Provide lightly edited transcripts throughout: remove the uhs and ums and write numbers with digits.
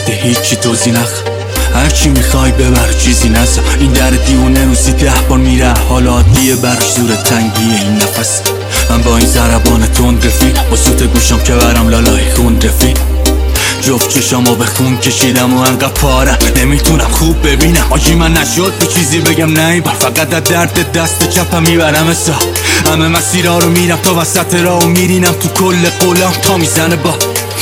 نگفته هیچی توضیح نخ، هرچی میخوای ببر چیزی نسا. این در دیونه روزی 10 بار میره، حالا عادیه برش زور تنگیه این نفس. من با این ضربان تند رفیق، با سوت گوشم که برم لالای خون رفیق. جفت چشامو به خون کشیدم و انقدر پاره نمیتونم خوب ببینم. آجی من نشد به چیزی بگم نه این بار، فقط از درد دست چپم میبرم اسا. همه مسیرها رو میرم تا وسط راه و میرینم تو کل قولم تا میزنه با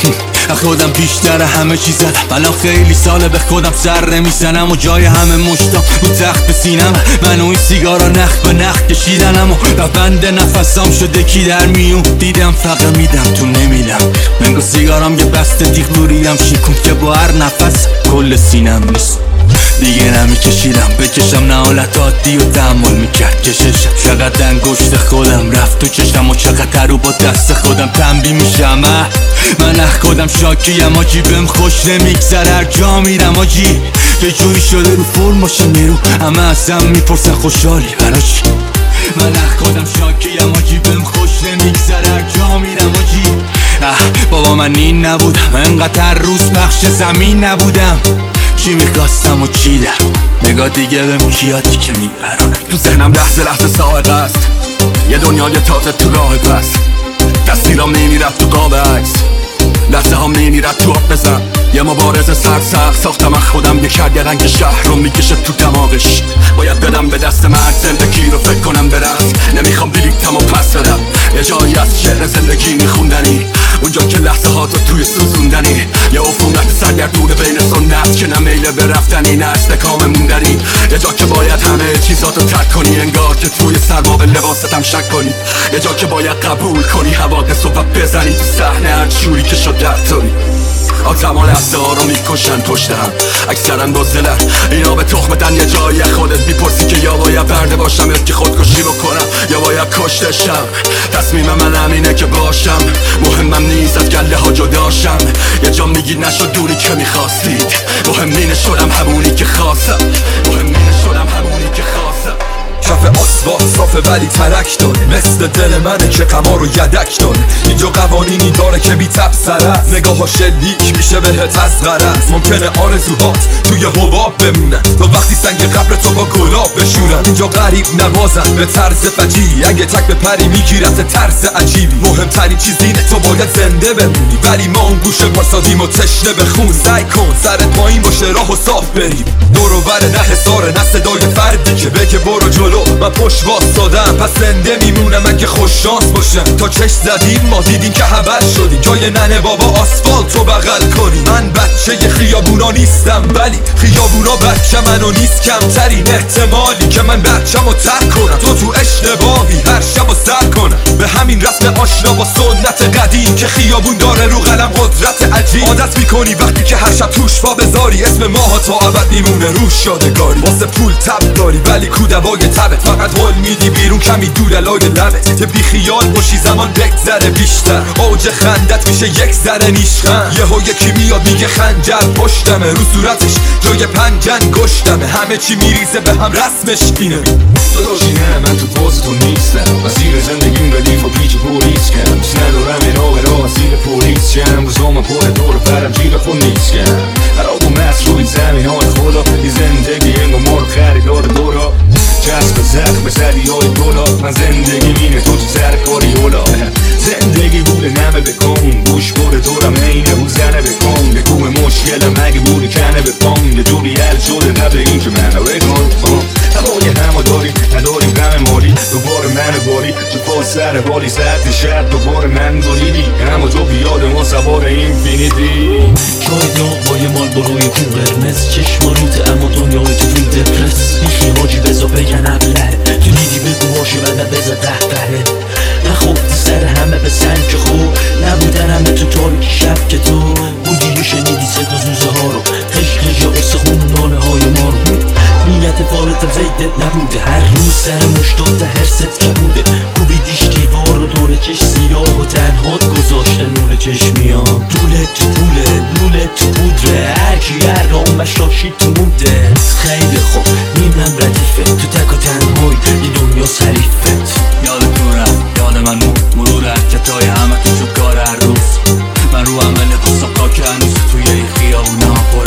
خودم بیشتر همه چی زدم. الان خیلی ساله به خودم سر نمیزنم و جای همه مشتام رو تخت سینم. من و این سیگارا نخ به نخ کشیدنم و بند نفسام شده کی در میون. دیدم فقط میدم تو نمیدم، منگو سیگارام یه بسته دیغ بوریدم شیکون که با هر نفس کل سینم نیست. دیگه نمیکشیدم بکشم، نه حالت عادی و تحمل میکرد کششم. چقدر انگشت خودم رفت تو چشم و چقدر رو با دست خودم تنبیه میشم. من خودم شاکیم آجی، بهم خوش نمیگذره هر جا میرم آجی. یه جوری شده رو فرم باشه میرو، همه ازم میپرسن خوشحالی برا چی. من خودم شاکیم آجی، بهم خوش نمیگذره هر جا میرم آجی. بابا من این نبودم، انقدر روز پخش زمین نبودم. چی میخواستم و چی در نگاه دیگه به موکیاتی که میبرم. تو ذهنم لحظه ساعت است، یه دنیای تازه تو راه پس. دستیرام نمیرد تو قاب عکس، لحظه هم نمیرد تو آب بزن. یه مبارزه سرسخت ساختم از خودم، یه کرد یه رنگ شهر رو میکشه تو دماغش. باید بدم به دست مرد زندگی رو فکر کنم برست. نمیخوام بلیتم و پس بدم، یه جایی از شعر زندگی میخوندنی، اونجا که لحظه ها تو توی سوزوندنی. یه عفونت سرگردونه بین سنت که نه میله به رفتنی نه استقامه موندنی. یه جا که باید همه چیزاتو ترک کنی، انگار که توی سرما به لباستم شک کنی. یه جا که باید قبول کنی حوادث و بزنی تو صحنه هر جوری که شد رفتاری. آتما لحظه ها رو میکشن پشتم، اکثرا بزدلن اینا به تخمتن. یه جایی خودت میپرسی که یا باید برده باشم یا که خودکشی بکنم یا باید کشتشم. تصمیم من همینه که باشم، مهمم نیست از گله ها جداشم. یه جا میگی نشد دوری که میخواستید، مهم نینه شدم همونی که خواستم. مهم نینه شدم همونی که خواستم. کف آسفالت صافه ولی ترک داره، مثل دل منه که غما رو یدک داره. اینجا قوانینی داره که بی تبصره است، نگاه‌ها شلیک میشه بهت از غرض. ممکنه آرزوهات توی حباب بمونن تا وقتی سنگ قبر تو با گلاب بشورن. اینجا غریب نوازن به طرز فجیعی، اگه تک به پری میگیرت طرز عجیبی. مهمترین چیز اینه تو باید زنده بمونی، ولی ما اون گوشه پاسادیم و تشنه به خون. سعی کن سرت پایین باشه راه و صاف بریم، دور و بر نه حساره نه صدای فردی که بگه برو جلو. من پشت واسدادم پس زنده میمونم اگه خوش شانس باشم. تا چش زدیم ما دیدیم که حبر شدیم، جای ننه بابا آسفالت رو بغل کنیم. من بچه خیابونا نیستم ولی خیابونا بچه منو نیست. کمترین احتمالی که من بچم رو ترک کنم، تو اشتباهی هر شب رو سر کنم. به همین رسم آشنا با سنت قدیم که خیابون داره رو قلم قدرت عجیب. عادت میکنی وقتی که هر شب توش پا بذاری، اسم ماها تا ابد میمونه روش یادگاری. واسه پول تب داری ولی کودبای تبت، فقط هول میدی بیرون کمی دور لای لبت. که بی خیال باشی زمان بگذره بیشتر، اوج خندت میشه یک ذره نیشخند. یهو یکی میاد میگه خنجر پشتمه، رو صورتش جای پنجن گشتمه. همه چی میریزه به هم رسمش اینه. داداشی نه من تو باز تو نیستم، مسیر زندگیم ردیف و پیچ پولیس کم. دوست ندارم راه مسیر پولیس جم، روزام پر دور برم جیب خود نیست کم. خراب و مست روی زمین های خدا، یه زندگی انگو ما رو خریدار دورا. چسب زخم سری های دولا، من زندگی مینه تو سر کاری اولا. زندگی بوده نمه بکن، گوش بوده دورم اینه و زنه بکن. بگوه مشکلم اگه بوده کنه بپان، یه جوری حل شده قبل این که منو بکن. هوای همه داریم نداریم غم مالی، دوباره من باری تو پاس سر بالی سرد شرد. دوباره من داریدی اما تو بیاد ما سوار اینفینیتی. چای داغ با یه مال بروی کون قرمز، چشم روته اما دنیای تو فیل دپرس. بیخی حاجی بزا بگن ابله، تو دیدی بگو باشی بعد بزا قهقهه. نخوردی سر همه به سنج خوب، نبودن همه تو تاریکی شب که تو بودی و شنیدی صدا زوزه ها رو. خش یا استخون ناله های ما رو. نیت فارتم زیدت نبوده، هر روز سر مشتاد هرست که بوده. کوبیدیش دیوار رو دور چش سیاه و تنهات گذاشته نور چشمیان. دوله تو پوله لوله تو پودره، هرکی هر گام مشاشی تو موده. خیلی خوب نیمم ردیفه، تو تک و تنهای یه دنیا سریفت. یادتون رفت یاد من مرور حرکتای همه تو شد کار هر روز. من رو عمل خواستم تا که هنوز توی این خیابونا پر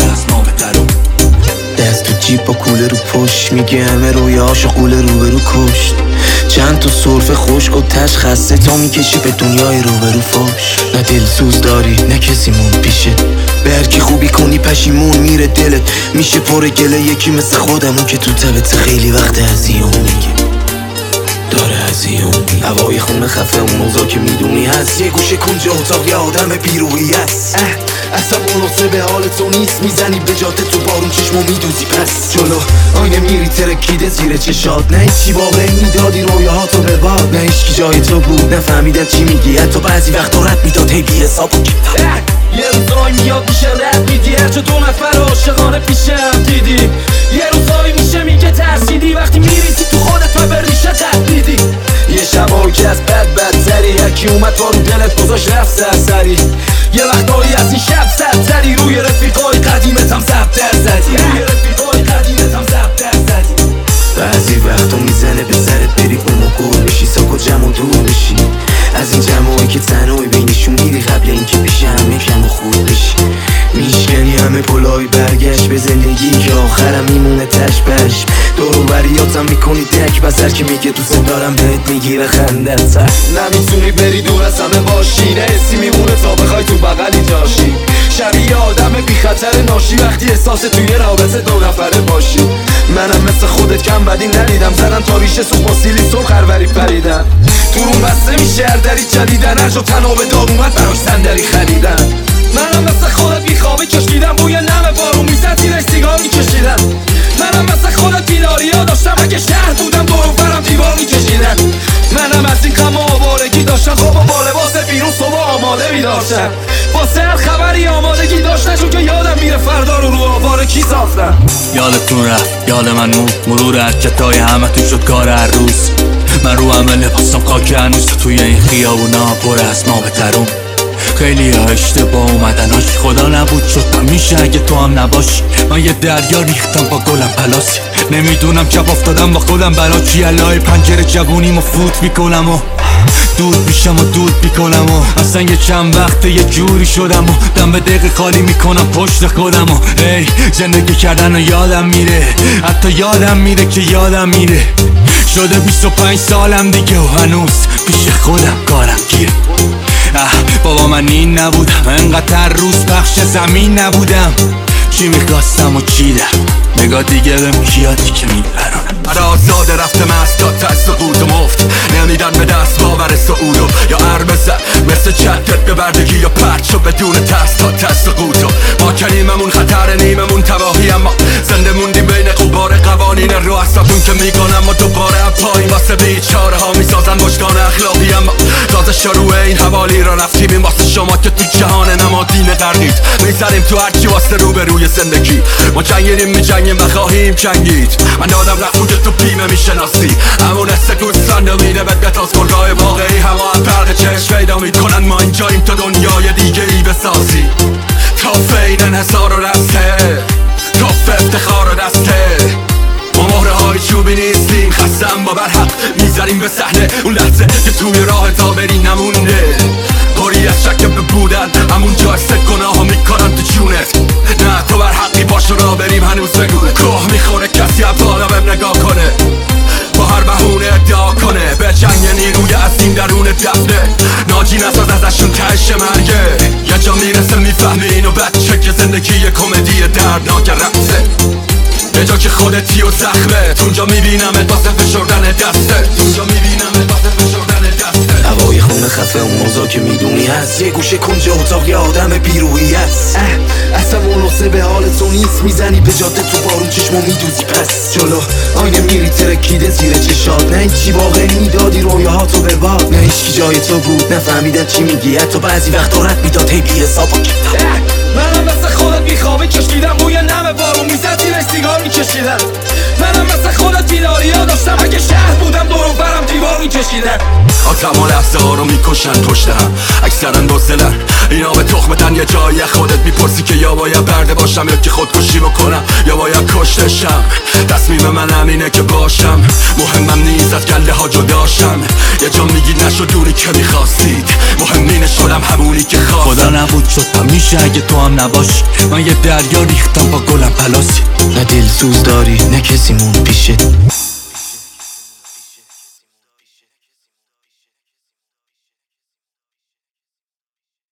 کوله رو پشت میگه همه رویاهاشو قوله روبرو کشت. چند تا صرف خشک و تش خسته تا میکشی به دنیای روبرو فاش. نه دلسوز داری نه کسیمون پیشه، به هرکی خوبی کنی پشیمون میره دلت. میشه پر گله یکی مثل خودمون که تو تبت خیلی وقت هزیون میگه داره هزیون. هوای خونه خفه اون موضوع که میدونی هست، یه گوشه کنج اتاق یه آدم بیروحی هست. اصلا اون به حال تو نیست، میزنی به جاده تو بارون چشمو میدوزی پس جلو آینه میری ترکیده زیر چشات. نه چی واقعی میدادی رویاهاتو به باد، نه هیچکی جای تو بود نفهمیدن چی میگی، حتی بعضی وقتا رد میداد هی بی حساب و یه روزایی میاد میشه رد میدی، هرچه دو نفر عاشقانه پیشم دیدی. یه روزایی میشه میگه ترسیدی وقتی میریزی تو خودت و به ریشه تقلیدی. یه شبایی که از بدتری یکی اومد تا رو دلت گذاشت رفت سرسری. یه وقتایی از این شب سرتری روی رفیقای قدیمت هم زبدر زدی. روی رفیقای قدیمت هم زبدر زدی. بعضی وقتا میزنه به سرت بری اون و گل بشی ساکو جمع و دور بشی از این جمعایی که تنهایی بینشون میری قبل اینکه پیش همه کم و خود بشی. میشکنی همه پلای برگشت به زندگی که آخرم میمونه تش بش. دورو بریاتم میکنی تک بسر که میگه دوست دارم بهت میگیره خندت سر. نمیتونی بری دور از همه باشی، نه حسی میمونه تا بخوای تو بغلی جاشی. شبیه آدم بی خطر ناشی وقتی احساس توی رابطه دو نفره باشی. منم مثل خودت کم بدی ندیدم، زدن تا ریشه سو پاسیلی سرخ هروری پریدن. تو روم بسته میشه هر دری جدیدن، هر جا تناب دار اومد براش صندلی خریدن. منم مثل خودت بیخوابه کشیدم بوی نم بارون میزد زیرش سیگار میکشیدم. منم مثل خودت بیداریا داشتم اگه شهر بودم دور و برم دیوار میکشیدم. منم از این غم و آوارگی داشتم خواب و با لباس بیرون صبح آماده میداشتم. واسه هر خبری آمادگی داشتم چون که یادم میره فردا رو آواره کی ساختم. یادتون رفت یاد من مرور حرکتای همه تو شد کار هر روز. من رو همه لباسم خاک هنوز توی این خیابونا پر از ما بترون. خیلی ها اشتباه اومدناش خدا نبود شد میشه اگه تو هم نباشی. من یه دریا ریختم با گلم پلاسی، نمیدونم چپ افتادم با خودم برا چی. الهی پنجره جوونیمو فوت میکنم و دود میشم و دود میکنم و اصلا یه چند وقته یه جوری شدم و دم به دقیقه خالی میکنم پشت خودم و زندگی کردن و یادم میره، حتی یادم میره که یادم میره. شده 25 سالم دیگه و هنوز پیش خودم کارم گیره. بابا من این نبودم، انقدر روز بخش زمین نبودم. چی میخواستم و چیدم، نگاه دیگه بهم کیادی که میبرانم. آزاده رفته مست تا تست و قوت و مفت، نمیدن به دست باور سعودو یا ارمزه مثل چتت به بردگی یا پرچو بدون تست تا تست و قوتو. ما کلیممون خطر نیممون تباهی، اما زنده موندیم بین قبار قوانین رؤساتون که میگنم و دوباره پایین واسه بیچاره ها میسازن وجدان اخلاقی. اما تازه شروع این حوالی را رفتیم این واسه شما که تو جهان نمادین غرقید. میزنیم تو هرچی واسه روبروی زندگی، ما جنگیدیم میجنگیم و خواهیم جنگید. من دادم رفت تو بیمه میشناسی همون استگوستان نمیده بدبت از گرگاه واقعی. هوا فرق چشم پیدا میکنن ما اینجاییم تا دنیای دیگه ای بسازی. کاف این انحصار و رسته، کاف افتخار و دسته. ما مهره های چوبی نیستیم، خستم با برحق میزنیم به صحنه. اون لحظه که توی راه تا بری نمونده، پری از شک به بودن همون جا است گناه ها میکنن تو جونت. نه تو برحقی باش را بریم هنوز بگو کوه میخوره کسی ابتالا بهم نگاه کنه، با هر بهونه ادعا کنه به جنگ نیروی عظیم درون دفنه. ناجی نساز ازشون تهش مرگه، یه جا میرسه میفهمی اینو بچه که زندگی یه کمدی دردناک رقصه. یه جا که خودتی و زخمه، اونجا میبینمت واسه فشردن دسته، اونجا میبینمت واسه فشردن دسته. هوای خونه خفه اون موضوع که میدونی هست، یه گوشه کنج اتاق یه آدم بیروحی هست. اصلا اون به حال تو نیست، میزنی به جاده تو بارون چشمو میدوزی پس جلو آینه میری ترکیده زیر چشات. نه هیچی واقعی میدادی رویاهاتو به باد، نه هیچکی جای تو بود نفهمیدن چی میگی، حتی بعضی وقتا رد میداد هی بی حساب و منم مثل خودت بیخوابه کشیدم بوی نم بارون میزد زیرش سیگار میکشیدم. منم مثل خودت بیداریا داشتم اگه شهر بودم دور و برم دیوار میکشیدم. آدم ها لحظه ها رو میکشن پشت هم اکثرا بزدلن، اینا به تخمتن. یه جایی خودت میپرسی که یا باید برده باشم یا که خودکشی بکنم یا باید کشتشم. تصمیم من همینه که باشم، مهمم نیست از گله ها جداشم. یه جا میگی نشد اونی که میخواستید، مهم اینه شدم همونی که خواستم. خدا حالا نبود شد میشه اگه تو هم نباشی. من یه دریا ریختم با گلم پلاسی. نه دلسوز داری نه کسی مون پیشت،